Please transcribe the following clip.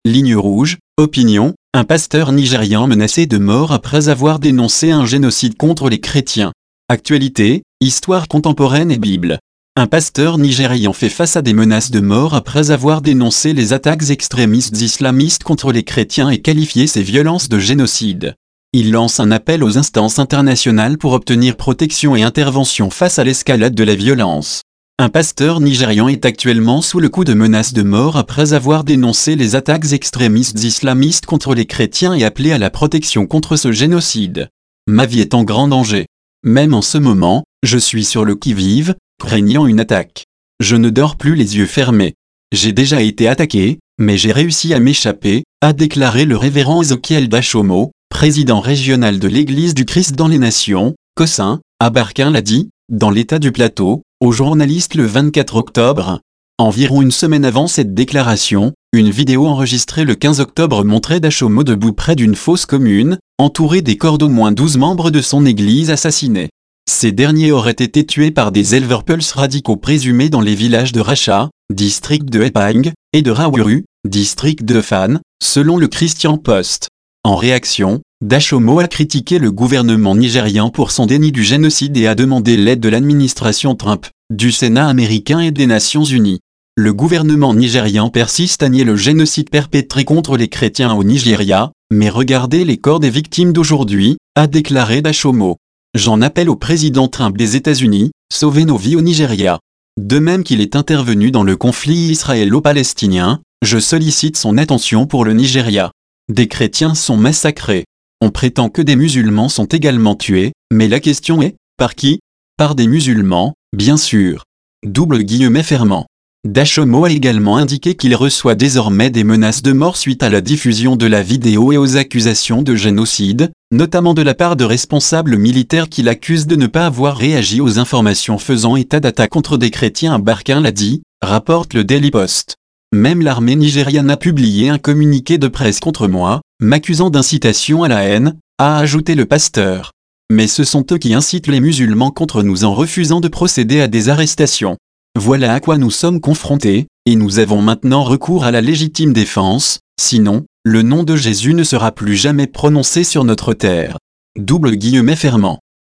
Ligne rouge, opinion, un pasteur nigérian menacé de mort après avoir dénoncé un génocide contre les chrétiens. Actualité, histoire contemporaine et Bible. Un pasteur nigérian fait face à des menaces de mort après avoir dénoncé les attaques extrémistes islamistes contre les chrétiens et qualifié ces violences de génocide. Il lance un appel aux instances internationales pour obtenir protection et intervention face à l'escalade de la violence. Un pasteur nigérian est actuellement sous le coup de menaces de mort après avoir dénoncé les attaques extrémistes islamistes contre les chrétiens et appelé à la protection contre ce génocide. Ma vie est en grand danger. Même en ce moment, je suis sur le qui-vive, craignant une attaque. Je ne dors plus les yeux fermés. J'ai déjà été attaqué, mais j'ai réussi à m'échapper, a déclaré le révérend Ezekiel Dachomo, président régional de l'Église du Christ dans les Nations, Cossin, à Barquin l'a dit, dans l'État du Plateau, aux journalistes le 24 octobre. Environ une semaine avant cette déclaration, une vidéo enregistrée le 15 octobre montrait Dachomo debout près d'une fosse commune, entouré des corps d'au moins 12 membres de son église assassinés. Ces derniers auraient été tués par des éleveurs pulse radicaux présumés dans les villages de Racha, district de Epang, et de Rawuru, district de Fan, selon le Christian Post. En réaction, Dachomo a critiqué le gouvernement nigérian pour son déni du génocide et a demandé l'aide de l'administration Trump, du Sénat américain et des Nations Unies. Le gouvernement nigérian persiste à nier le génocide perpétré contre les chrétiens au Nigeria, mais regardez les corps des victimes d'aujourd'hui, a déclaré Dachomo. J'en appelle au président Trump des États-Unis, sauvez nos vies au Nigeria. De même qu'il est intervenu dans le conflit israélo-palestinien, je sollicite son attention pour le Nigeria. Des chrétiens sont massacrés. On prétend que des musulmans sont également tués, mais la question est, par qui? Par des musulmans, bien sûr. Fermant. Dachomo a également indiqué qu'il reçoit désormais des menaces de mort suite à la diffusion de la vidéo et aux accusations de génocide, notamment de la part de responsables militaires qu'il accuse de ne pas avoir réagi aux informations faisant état d'attaques contre des chrétiens à Barquin l'a dit, rapporte le Daily Post. Même l'armée nigériane a publié un communiqué de presse contre moi, m'accusant d'incitation à la haine, a ajouté le pasteur. Mais ce sont eux qui incitent les musulmans contre nous en refusant de procéder à des arrestations. Voilà à quoi nous sommes confrontés, et nous avons maintenant recours à la légitime défense, sinon, le nom de Jésus ne sera plus jamais prononcé sur notre terre. Fermant.